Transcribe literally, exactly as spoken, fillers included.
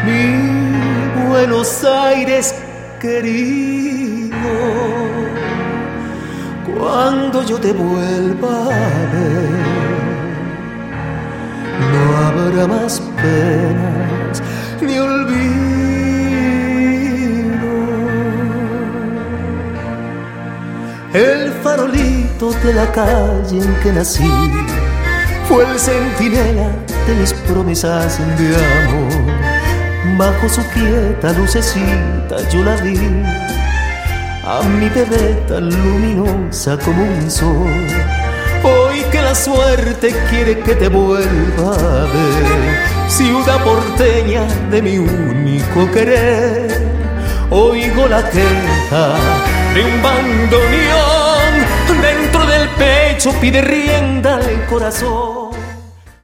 mi Buenos Aires querido. Cuando yo te vuelva a ver, no habrá más penas ni olvido. El farolito de la calle en que nací fue el centinela de mis promesas de amor. Bajo su quieta lucecita yo la vi, a mi bebé tan luminosa como un sol. Hoy que la suerte quiere que te vuelva a ver, ciudad porteña de mi único querer, oigo la queja de un bandoneón, dentro del pecho pide rienda el corazón.